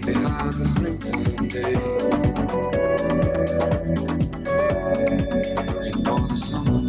behind the sprinkling day. Looking for the summer.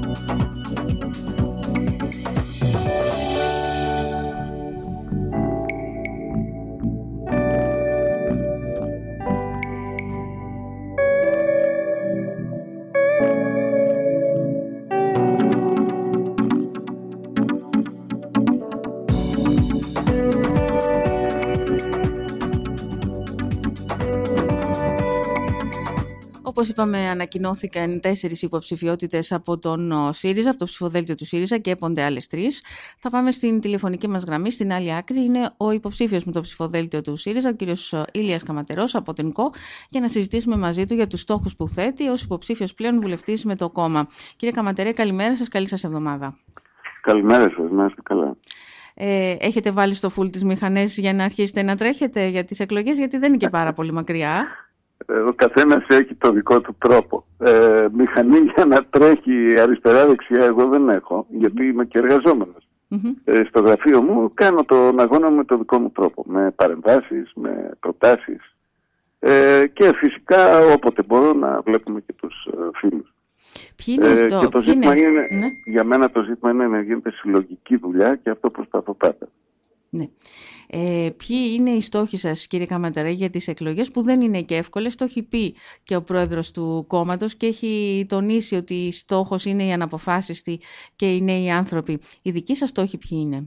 Όπως είπαμε, ανακοινώθηκαν 4 υποψηφιότητες από τον ΣΥΡΙΖΑ, από το ψηφοδέλτιο του ΣΥΡΙΖΑ και έπονται άλλες 3. Θα πάμε στην τηλεφωνική μας γραμμή. Στην άλλη άκρη είναι ο υποψήφιος με το ψηφοδέλτιο του ΣΥΡΙΖΑ, ο κύριος Ηλίας Καματερός από την ΚΟ, για να συζητήσουμε μαζί του για τους στόχους που θέτει ως υποψήφιος πλέον βουλευτής με το κόμμα. Κύριε Καματερέ, καλημέρα σας, καλή σας εβδομάδα. Καλημέρα σας, να είστε καλά. Έχετε βάλει στο φουλ τις μηχανές για να αρχίσετε να τρέχετε για τις εκλογές, γιατί δεν είναι και πάρα πολύ μακριά. Ο καθένας έχει το δικό του τρόπο. Μηχανή για να τρέχει αριστερά-δεξιά εγώ δεν έχω, γιατί είμαι και εργαζόμενος. Στο γραφείο μου κάνω τον αγώνα με το δικό μου τρόπο, με παρεμβάσεις, με προτάσεις και φυσικά όποτε μπορώ να βλέπουμε και τους φίλους. Και το ζήτημα είναι, για μένα το ζήτημα είναι να γίνεται συλλογική δουλειά και αυτό προσπαθώ πάντα. Ναι. Ποιοι είναι οι στόχοι σας, κύριε Καματερέ, για τις εκλογές, που δεν είναι και εύκολες? Το έχει πει και ο πρόεδρος του κόμματος και έχει τονίσει ότι στόχος είναι οι αναποφάσιστοι και οι νέοι άνθρωποι. Οι δικοί σας στόχοι ποιοι είναι?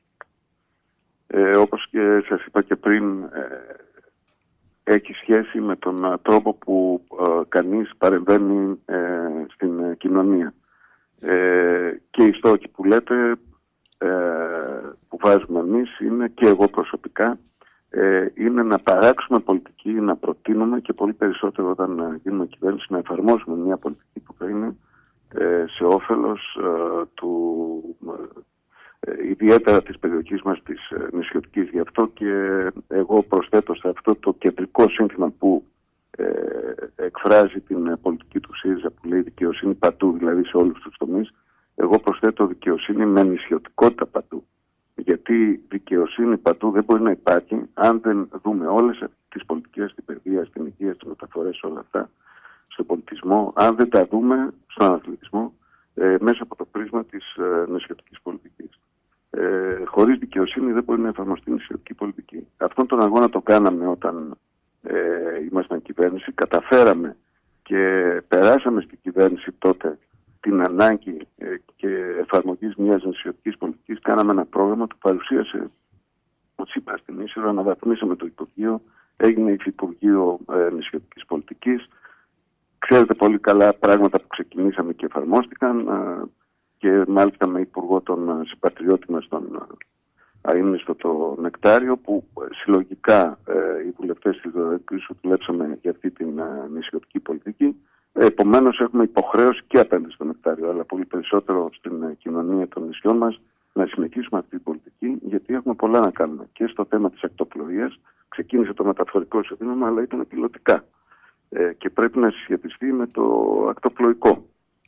Όπως και σας είπα και πριν, έχει σχέση με τον τρόπο που κανείς παρεμβαίνει στην κοινωνία. Και οι στόχοι που λέτε, που βάζουμε εμείς, είναι και εγώ προσωπικά, είναι να παράξουμε πολιτική, να προτείνουμε και πολύ περισσότερο όταν γίνουμε κυβέρνηση να εφαρμόσουμε μια πολιτική που θα είναι σε όφελος ιδιαίτερα της περιοχής μας της νησιωτικής. Γι' αυτό και εγώ προσθέτω σε αυτό το κεντρικό σύνθημα που εκφράζει την πολιτική του ΣΥΡΙΖΑ, που λέει δικαιοσύνη παντού, δηλαδή σε όλους τους τομείς. Εγώ προσθέτω δικαιοσύνη με νησιωτικότητα παντού. Γιατί δικαιοσύνη παντού δεν μπορεί να υπάρχει αν δεν δούμε όλες τις πολιτικές, στην παιδεία, στην υγεία, στις μεταφορές, όλα αυτά, στον πολιτισμό, αν δεν τα δούμε στον αθλητισμό μέσα από το πρίσμα της νησιωτικής πολιτικής. Χωρίς δικαιοσύνη δεν μπορεί να εφαρμοστεί η νησιωτική πολιτική. Αυτόν τον αγώνα το κάναμε όταν ήμασταν κυβέρνηση. Καταφέραμε και περάσαμε στην κυβέρνηση τότε την ανάγκη και εφαρμογής μιας νησιωτικής πολιτικής. Κάναμε ένα πρόγραμμα, το παρουσίασε ο Τσίπρας στην Ίσυρο, αναβαθμίσαμε το Υπουργείο, έγινε Υφυπουργείο Νησιωτικής Πολιτικής. Ξέρετε πολύ καλά πράγματα που ξεκινήσαμε και εφαρμόστηκαν και μάλιστα με υπουργό τον συμπατριώτη μας, τον αείμνηστο το Νεκτάριο, που συλλογικά οι βουλευτές της Δωρεκρίσου δουλέψαμε για αυτή την νησιωτική πολιτική. Επομένως έχουμε υποχρέωση και απέναντι στο Νεκτάριο, αλλά πολύ περισσότερο στην κοινωνία των νησιών μας, να συνεχίσουμε αυτή την πολιτική, γιατί έχουμε πολλά να κάνουμε. Και στο θέμα της ακτοπλοείας ξεκίνησε το μεταφορικό εισοδήμα, αλλά ήταν πιλωτικά. Και πρέπει να συσχετιστεί με το ακτοπλοϊκό.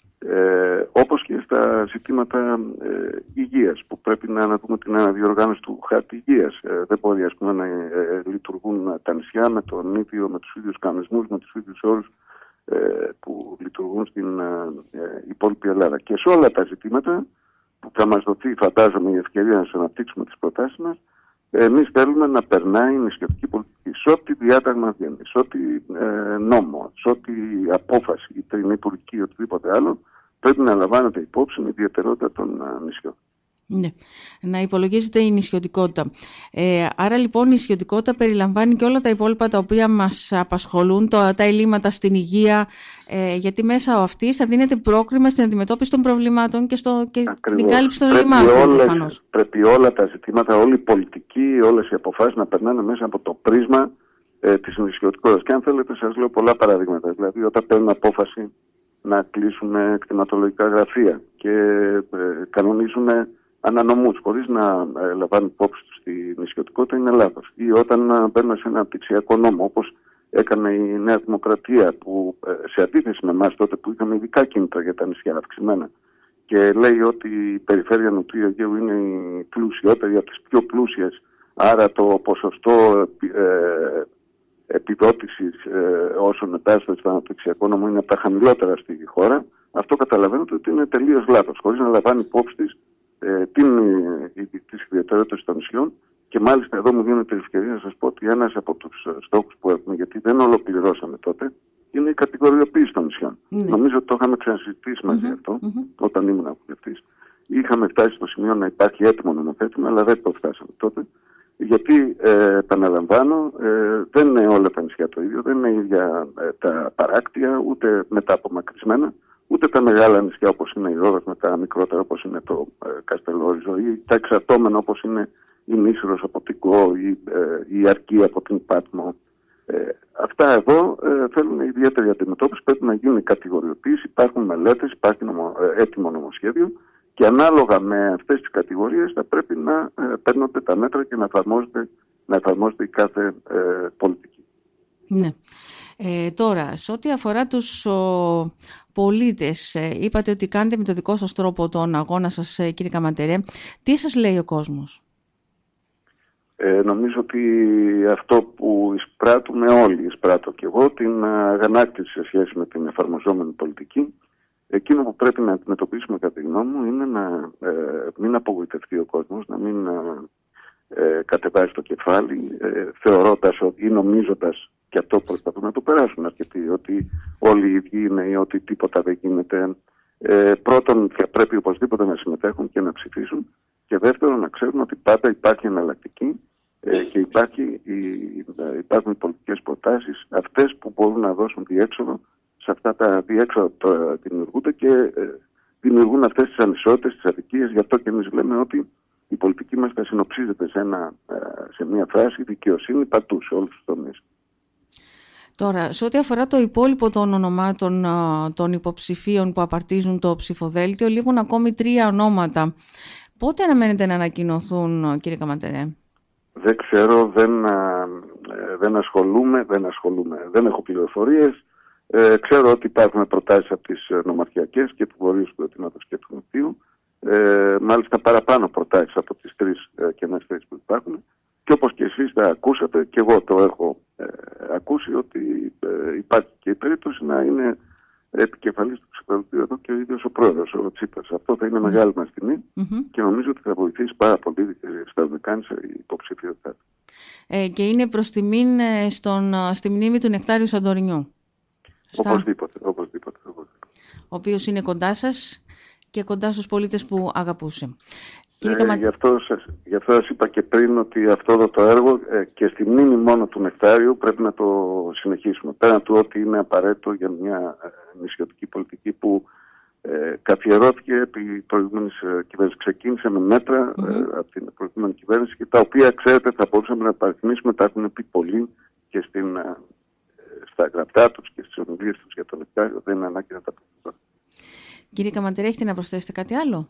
Όπως και στα ζητήματα υγείας, που πρέπει να αναδούμε την αναδιοργάνωση του χάρτη υγείας. Δεν μπορεί, ας πούμε, να λειτουργούν τα νησιά με τους ίδιους κανονισμούς, με τους ίδιους όρους που λειτουργούν στην υπόλοιπη Ελλάδα. Και σε όλα τα ζητήματα που θα μας δοθεί, φαντάζομαι, η ευκαιρία να σας αναπτύξουμε τις προτάσεις μας, εμείς θέλουμε να περνάει η νησιωτική πολιτική σε ό,τι διάταγμα βγαίνει, σε ό,τι νόμο, σε ό,τι απόφαση, είτε είναι υπουργική ή οτιδήποτε άλλο, πρέπει να λαμβάνεται υπόψη η ιδιαιτερότητα των νησιών. Ναι, να υπολογίζεται η νησιωτικότητα. Άρα λοιπόν η νησιωτικότητα περιλαμβάνει και όλα τα υπόλοιπα τα οποία μας απασχολούν, τα ελλείμματα στην υγεία, γιατί μέσα αυτής θα δίνεται πρόκριμα στην αντιμετώπιση των προβλημάτων και την κάλυψη των ελλείμματων. Πρέπει όλα τα ζητήματα, όλη η πολιτική, όλες οι αποφάσεις να περνάνε μέσα από το πρίσμα της νησιωτικότητας. Και αν θέλετε σας λέω πολλά παραδείγματα. Δηλαδή όταν παίρνουν απόφαση να κλείσουν κτηματολογικά γραφεία και κανονίζουν ανανομούς χωρίς να λαμβάνουν υπόψη τους τη νησιωτικότητα, είναι λάθος. Ή όταν μπαίνουν σε ένα αναπτυξιακό νόμο, όπως έκανε η Νέα Δημοκρατία, που σε αντίθεση με εμάς τότε που είχαμε ειδικά κίνητρα για τα νησιά αυξημένα, και λέει ότι η περιφέρεια Νοτιού Αιγαίου είναι η πλουσιότερη από τις πιο πλούσιες, άρα το ποσοστό επιδότησης όσων μετάσταση στο αναπτυξιακό νόμο είναι από τα χαμηλότερα στη χώρα, αυτό καταλαβαίνετε ότι είναι τελείως λάθος, χωρίς να λαμβάνει υπόψη της τις ιδιαιτερότητες των νησιών. Και μάλιστα εδώ μου δίνεται η ευκαιρία να σας πω ότι ένας από τους στόχους που έχουμε, γιατί δεν ολοκληρώσαμε τότε, είναι η κατηγοριοποίηση των νησιών. Νομίζω ότι το είχαμε ξανασυζητήσει μαζί αυτό, όταν ήμουν βουλευτής. Είχαμε φτάσει στο σημείο να υπάρχει έτοιμο νομοθέτημα, αλλά δεν το φτάσαμε τότε. Γιατί, επαναλαμβάνω, δεν είναι όλα τα νησιά το ίδιο, δεν είναι ίδια τα παράκτια, ούτε με τα απομακρυσμένα, ούτε τα μεγάλα νησιά όπως είναι η Ρόδος, με τα μικρότερα όπως είναι το Καστελόριζο, ή τα εξαρτώμενα όπως είναι η Νήσρος από την ΚΟ ή η Αρκή από την Πάτμο. Αυτά εδώ θέλουν ιδιαίτερη αντιμετώπιση, πρέπει να γίνει κατηγοριοποίηση, υπάρχουν μελέτες, υπάρχει έτοιμο νομοσχέδιο και ανάλογα με αυτές τις κατηγορίες θα πρέπει να παίρνονται τα μέτρα και να εφαρμόζεται η κάθε πολιτική. Ναι. Τώρα, σε ό,τι αφορά τους πολίτες, είπατε ότι κάνετε με το δικό σας τρόπο τον αγώνα σας, κύριε Καματερέ. Τι σας λέει ο κόσμος? Νομίζω ότι αυτό που εισπράττουμε όλοι, εισπράττω και εγώ, την αγανάκτηση σε σχέση με την εφαρμοζόμενη πολιτική. Εκείνο που πρέπει να αντιμετωπίσουμε κατά τη γνώμη μου είναι να μην απογοητευτεί ο κόσμος, να μην κατεβάζει το κεφάλι θεωρώντας ή νομίζοντας, και αυτό προσπαθούν να το περάσουν αρκετοί, ότι όλοι οι ίδιοι είναι ή ότι τίποτα δεν γίνεται. Πρώτον, θα πρέπει οπωσδήποτε να συμμετέχουν και να ψηφίσουν, και δεύτερον να ξέρουν ότι πάντα υπάρχει εναλλακτική και υπάρχουν πολιτικές προτάσεις, αυτές που μπορούν να δώσουν διέξοδο σε αυτά τα διέξοδα που δημιουργούνται και δημιουργούν αυτές τις ανισότητες, τις αδικίες. Γι' αυτό και εμείς λέμε ότι η πολιτική μας θα συνοψίζεται σε μια φράση: δικαιοσύνη παντού, σε όλους τους τομείς. Τώρα, σε ό,τι αφορά το υπόλοιπο των ονομάτων των υποψηφίων που απαρτίζουν το ψηφοδέλτιο, λείπουν ακόμη 3 ονόματα. Πότε αναμένεται να ανακοινωθούν, κύριε Καματερέ? Δεν ξέρω, δεν ασχολούμαι, δεν έχω πληροφορίες. Ξέρω ότι υπάρχουν προτάσεις από τις νομαρχιακές και του Βορείου Συγκροτήματος και του Νοτιού. Μάλιστα παραπάνω προτάσεις από τις 3 κενές θέσεις που υπάρχουν. Και όπως και εσείς τα ακούσατε, και εγώ το έχω ακούσει, ότι υπάρχει και η περίπτωση να είναι επικεφαλής του ψηφοδελτίου εδώ και ο ίδιος ο πρόεδρος, ο Τσίπρας. Αυτό θα είναι μεγάλη μας τιμή και νομίζω ότι θα βοηθήσει πάρα πολύ στα δεκάνησα η υποψηφιότητά. Και είναι προς τιμήν στη μνήμη του Νεκτάριου Σαντορινιού. Οπωσδήποτε. Ο οποίος είναι κοντά σας και κοντά στους πολίτες που αγαπούσε. Γι' αυτό σας είπα και πριν ότι αυτό το έργο και στη μνήμη μόνο του Νεκτάριου πρέπει να το συνεχίσουμε. Πέραν του ότι είναι απαραίτητο για μια νησιωτική πολιτική που καθιερώθηκε επί προηγούμενης κυβέρνησης. Ξεκίνησε με μέτρα από την προηγούμενη κυβέρνηση και τα οποία, ξέρετε, θα μπορούσαμε να παρακινήσουμε, τα έχουν πει πολλοί και στα γραπτά τους και στις ομιλίες τους για το Νεκτάριο. Δεν είναι ανάγκη να τα πούμε. Κύριε Καματερέ, έχετε να προσθέσετε κάτι άλλο?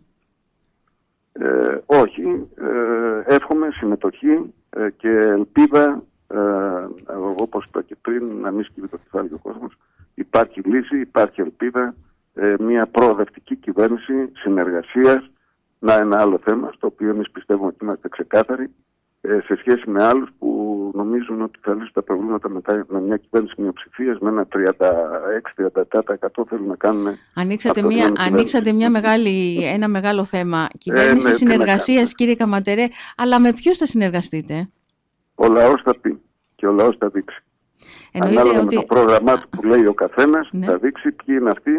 Όχι. Εύχομαι συμμετοχή και ελπίδα, όπως είπα και πριν, να μην σκύβει το κεφάλι ο κόσμος. Υπάρχει λύση, υπάρχει ελπίδα, μια προοδευτική κυβέρνηση συνεργασίας. Να ένα άλλο θέμα, στο οποίο εμείς πιστεύουμε ότι είμαστε ξεκάθαροι, σε σχέση με άλλους που νομίζουν ότι θα λύσουν τα προβλήματα με μια κυβέρνηση μειοψηφίας, με ένα 36-37% θέλουν να κάνουν. Ανοίξατε ένα μεγάλο θέμα. Κυβέρνηση συνεργασίας, κύριε Καματερέ, αλλά με ποιους θα συνεργαστείτε? Ο λαός θα πει και ο λαός θα δείξει. Ανάλογα με το πρόγραμμά του που λέει ο καθένας, θα δείξει ποιοι είναι αυτοί